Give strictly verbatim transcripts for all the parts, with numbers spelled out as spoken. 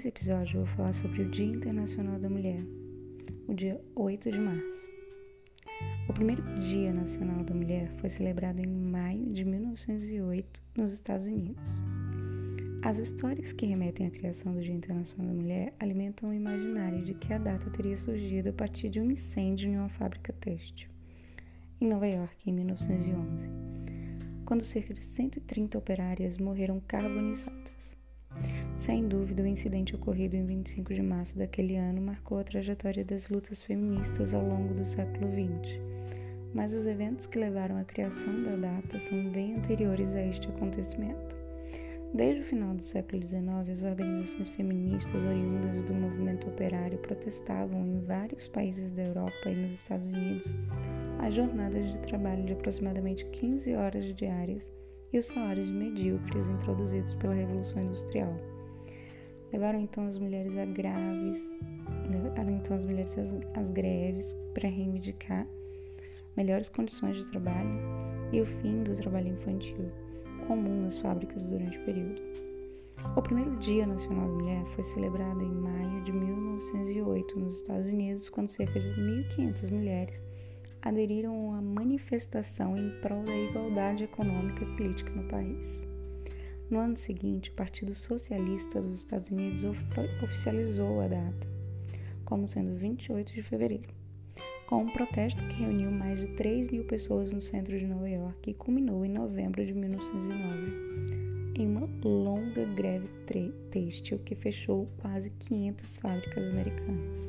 Nesse episódio eu vou falar sobre o Dia Internacional da Mulher, o dia oito de março. O primeiro Dia Nacional da Mulher foi celebrado em maio de mil novecentos e oito nos Estados Unidos. As histórias que remetem à criação do Dia Internacional da Mulher alimentam o imaginário de que a data teria surgido a partir de um incêndio em uma fábrica têxtil, em Nova York, em mil novecentos e onze, quando cerca de cento e trinta operárias morreram carbonizadas. Sem dúvida, o incidente ocorrido em vinte e cinco de março daquele ano marcou a trajetória das lutas feministas ao longo do século vinte, mas os eventos que levaram à criação da data são bem anteriores a este acontecimento. Desde o final do século dezenove, as organizações feministas oriundas do movimento operário protestavam em vários países da Europa e nos Estados Unidos as jornadas de trabalho de aproximadamente quinze horas diárias e os salários medíocres introduzidos pela Revolução Industrial. Levaram então as mulheres a graves, levaram então as mulheres às, às greves para reivindicar melhores condições de trabalho e o fim do trabalho infantil, comum nas fábricas durante o período. O primeiro Dia Nacional da Mulher foi celebrado em maio de mil novecentos e oito nos Estados Unidos, quando cerca de mil e quinhentas mulheres aderiram a uma manifestação em prol da igualdade econômica e política no país. No ano seguinte, o Partido Socialista dos Estados Unidos oficializou a data como sendo vinte e oito de fevereiro, com um protesto que reuniu mais de três mil pessoas no centro de Nova York e culminou em novembro de mil novecentos e nove, em uma longa greve têxtil que fechou quase quinhentas fábricas americanas.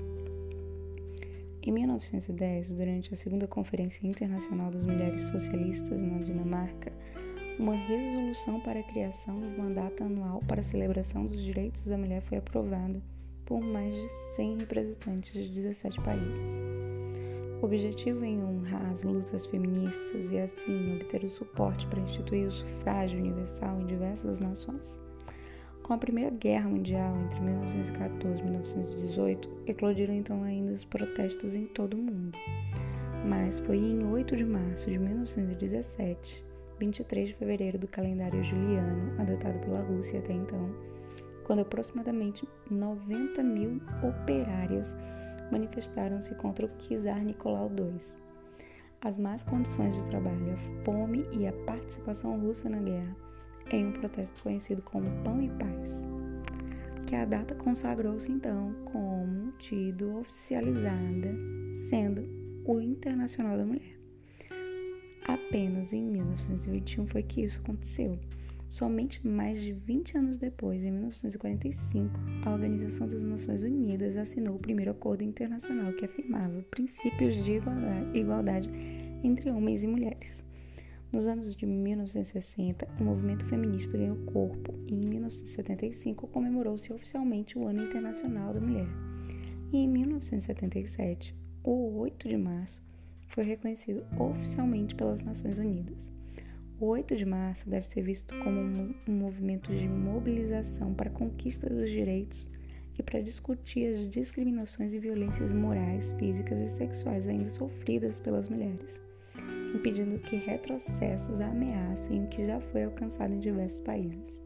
Em mil novecentos e dez, durante a segunda Conferência Internacional das Mulheres Socialistas na Dinamarca, uma resolução para a criação de uma data anual para a celebração dos direitos da mulher foi aprovada por mais de cem representantes de dezessete países. O objetivo em honrar as lutas feministas e, assim, obter o suporte para instituir o sufrágio universal em diversas nações. Com a Primeira Guerra Mundial, entre mil novecentos e quatorze e mil novecentos e dezoito, eclodiram então ainda os protestos em todo o mundo. Mas foi em oito de março de mil novecentos e dezessete, vinte e três de fevereiro do calendário juliano, adotado pela Rússia até então, quando aproximadamente noventa mil operárias manifestaram-se contra o czar Nicolau segundo. As más condições de trabalho, a fome e a participação russa na guerra, em um protesto conhecido como Pão e Paz, que a data consagrou-se então como tido oficializada, sendo o Internacional da Mulher. Apenas em mil novecentos e vinte e um foi que isso aconteceu. Somente mais de vinte anos depois, em mil novecentos e quarenta e cinco, a Organização das Nações Unidas assinou o primeiro acordo internacional que afirmava princípios de igualdade, igualdade entre homens e mulheres. Nos anos de mil novecentos e sessenta, o movimento feminista ganhou corpo e em mil novecentos e setenta e cinco comemorou-se oficialmente o Ano Internacional da Mulher. E em mil novecentos e setenta e sete, o oito de março, foi reconhecido oficialmente pelas Nações Unidas. O oito de março deve ser visto como um, um movimento de mobilização para a conquista dos direitos e para discutir as discriminações e violências morais, físicas e sexuais ainda sofridas pelas mulheres, impedindo que retrocessos ameacem o que já foi alcançado em diversos países.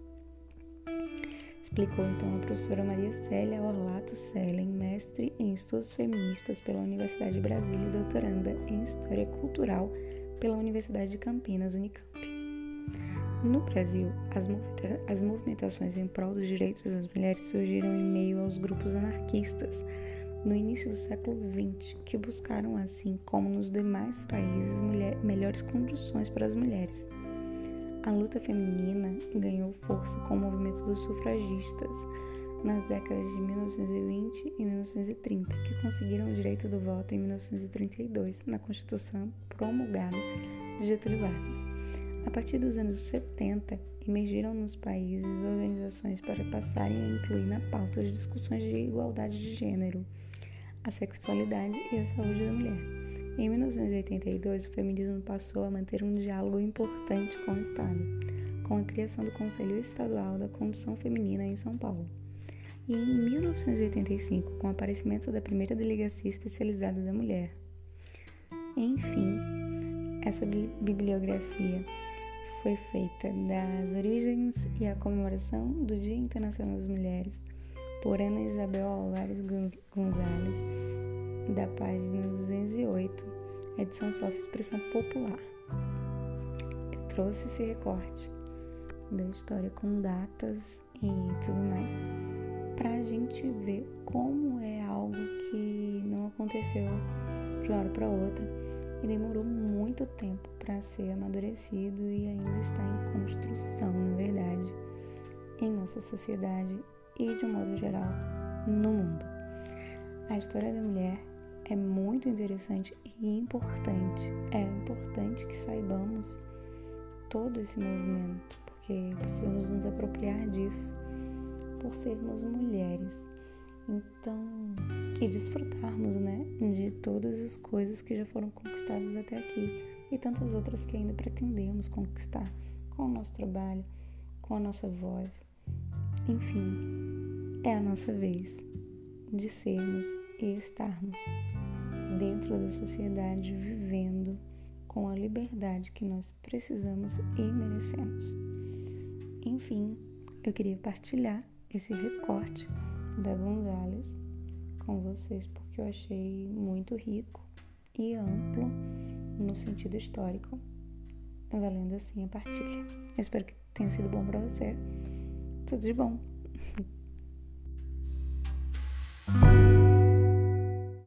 Explicou então a professora Maria Célia Orlato Selen, mestre em Estudos Feministas pela Universidade de Brasília e doutoranda em História Cultural pela Universidade de Campinas, Unicamp. No Brasil, as, movimenta- as movimentações em prol dos direitos das mulheres surgiram em meio aos grupos anarquistas no início do século vinte, que buscaram, assim como nos demais países, mulher- melhores condições para as mulheres. A luta feminina ganhou força com o movimento dos sufragistas nas décadas de mil novecentos e vinte e mil novecentos e trinta, que conseguiram o direito do voto em mil novecentos e trinta e dois, na Constituição promulgada de Getúlio Vargas. A partir dos anos setenta, emergiram nos países organizações para passarem a incluir na pauta as discussões de igualdade de gênero, a sexualidade e a saúde da mulher. Em mil novecentos e oitenta e dois, o feminismo passou a manter um diálogo importante com o Estado, com a criação do Conselho Estadual da Condição Feminina em São Paulo. E em mil novecentos e oitenta e cinco, com o aparecimento da primeira Delegacia Especializada da Mulher. Enfim, essa bibliografia foi feita das origens e a comemoração do Dia Internacional das Mulheres, por Ana Isabel Álvares Gonzalez, da página duzentos e oito, edição Soft Expressão Popular. Eu trouxe esse recorte da história com datas e tudo mais, pra gente ver como é algo que não aconteceu de uma hora para outra e demorou muito tempo para ser amadurecido e ainda está em construção, na verdade, em nossa sociedade e, de um modo geral, no mundo. A história da mulher é muito interessante e importante. É importante que saibamos todo esse movimento, porque precisamos nos apropriar disso por sermos mulheres. Então, e desfrutarmos, né, de todas as coisas que já foram conquistadas até aqui e tantas outras que ainda pretendemos conquistar com o nosso trabalho, com a nossa voz. Enfim, é a nossa vez de sermos e estarmos dentro da sociedade, vivendo com a liberdade que nós precisamos e merecemos. Enfim, eu queria partilhar esse recorte da Gonzalez com vocês porque eu achei muito rico e amplo no sentido histórico, valendo assim a partilha. Eu espero que tenha sido bom para você. Tudo de bom!